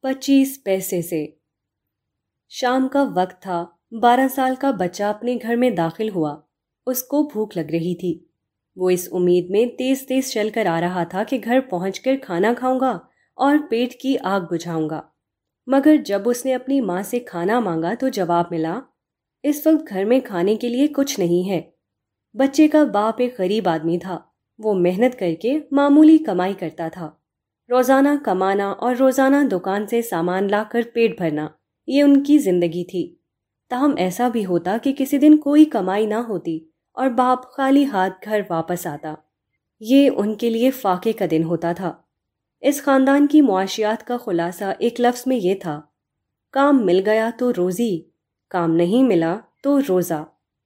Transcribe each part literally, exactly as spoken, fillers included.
پچیس پیسے سے۔ شام کا وقت تھا۔ بارہ سال کا بچہ اپنے گھر میں داخل ہوا۔ اس کو بھوک لگ رہی تھی۔ وہ اس امید میں تیز تیز چل کر آ رہا تھا کہ گھر پہنچ کر کھانا کھاؤں گا اور پیٹ کی آگ بجھاؤں گا، مگر جب اس نے اپنی ماں سے کھانا مانگا تو جواب ملا، اس وقت گھر میں کھانے کے لیے کچھ نہیں ہے۔ بچے کا باپ ایک غریب آدمی تھا۔ وہ محنت کر کے معمولی کمائی کرتا تھا۔ روزانہ کمانا اور روزانہ دکان سے سامان لا کر پیٹ بھرنا، یہ ان کی زندگی تھی۔ تاہم ایسا بھی ہوتا کہ کسی دن کوئی کمائی نہ ہوتی اور باپ خالی ہاتھ گھر واپس آتا۔ یہ ان کے لیے فاقے کا دن ہوتا تھا۔ اس خاندان کی معاشیات کا خلاصہ ایک لفظ میں یہ تھا، کام مل گیا تو روزی، کام نہیں ملا تو روزہ۔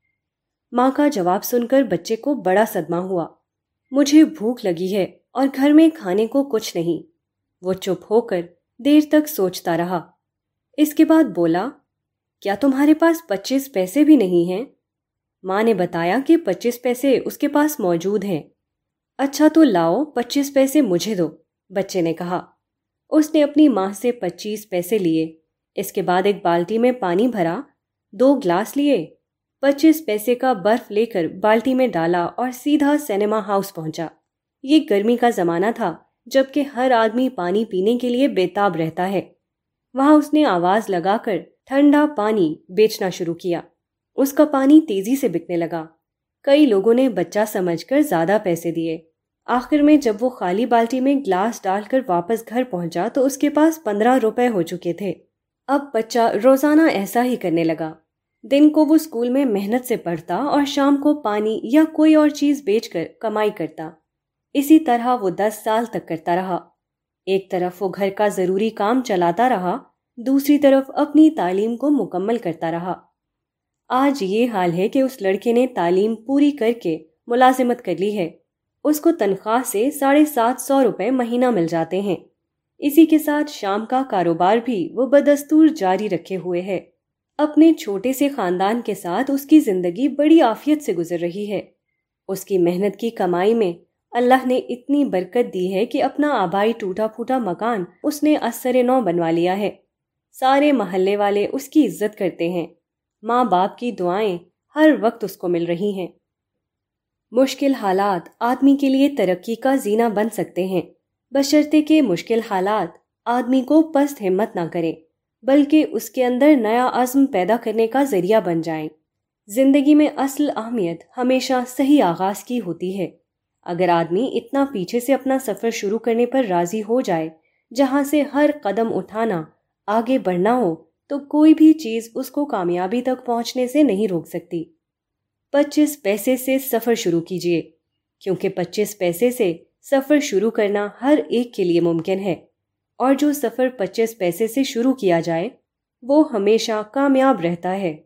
ماں کا جواب سن کر بچے کو بڑا صدمہ ہوا۔ مجھے بھوک لگی ہے اور گھر میں کھانے کو کچھ نہیں۔ وہ چپ ہو کر دیر تک سوچتا رہا۔ اس کے بعد بولا، کیا تمہارے پاس پچیس پیسے بھی نہیں ہیں؟ ماں نے بتایا کہ پچیس پیسے اس کے پاس موجود ہیں۔ اچھا تو لاؤ پچیس پیسے مجھے دو، بچے نے کہا۔ اس نے اپنی ماں سے پچیس پیسے لیے۔ اس کے بعد ایک بالٹی میں پانی بھرا، دو گلاس لیے، پچیس پیسے کا برف لے کر بالٹی میں ڈالا اور سیدھا سینما ہاؤس پہنچا۔ یہ گرمی کا زمانہ تھا، جبکہ ہر آدمی پانی پینے کے لیے بے تاب رہتا ہے۔ وہاں اس نے آواز لگا کر ٹھنڈا پانی بیچنا شروع کیا۔ اس کا پانی تیزی سے بکنے لگا۔ کئی لوگوں نے بچہ سمجھ کر زیادہ پیسے دیے۔ آخر میں جب وہ خالی بالٹی میں گلاس ڈال کر واپس گھر پہنچا تو اس کے پاس پندرہ روپے ہو چکے تھے۔ اب بچہ روزانہ ایسا ہی کرنے لگا۔ دن کو وہ اسکول میں محنت سے پڑھتا اور شام کو پانی یا کوئی اور چیز بیچ کر کمائی کرتا۔ اسی طرح وہ دس سال تک کرتا رہا۔ ایک طرف وہ گھر کا ضروری کام چلاتا رہا، دوسری طرف اپنی تعلیم کو مکمل کرتا رہا۔ آج یہ حال ہے کہ اس لڑکے نے تعلیم پوری کر کے ملازمت کر لی ہے۔ اس کو تنخواہ سے ساڑھے سات سو روپے مہینہ مل جاتے ہیں۔ اسی کے ساتھ شام کا کاروبار بھی وہ بدستور جاری رکھے ہوئے ہے۔ اپنے چھوٹے سے خاندان کے ساتھ اس کی زندگی بڑی عافیت سے گزر رہی ہے۔ اس کی محنت کی کمائی میں اللہ نے اتنی برکت دی ہے کہ اپنا آبائی ٹوٹا پھوٹا مکان اس نے ازسر نو بنوا لیا ہے۔ سارے محلے والے اس کی عزت کرتے ہیں۔ ماں باپ کی دعائیں ہر وقت اس کو مل رہی ہیں۔ مشکل حالات آدمی کے لیے ترقی کا زینہ بن سکتے ہیں، بشرطے کہ مشکل حالات آدمی کو پست ہمت نہ کریں، بلکہ اس کے اندر نیا عزم پیدا کرنے کا ذریعہ بن جائیں۔ زندگی میں اصل اہمیت ہمیشہ صحیح آغاز کی ہوتی ہے۔ اگر آدمی اتنا پیچھے سے اپنا سفر شروع کرنے پر راضی ہو جائے جہاں سے ہر قدم اٹھانا آگے بڑھنا ہو، تو کوئی بھی چیز اس کو کامیابی تک پہنچنے سے نہیں روک سکتی۔ پچیس پیسے سے سفر شروع کیجیے، کیونکہ پچیس پیسے سے سفر شروع کرنا ہر ایک کے لیے ممکن ہے، اور جو سفر پچیس پیسے سے شروع کیا جائے وہ ہمیشہ کامیاب رہتا ہے۔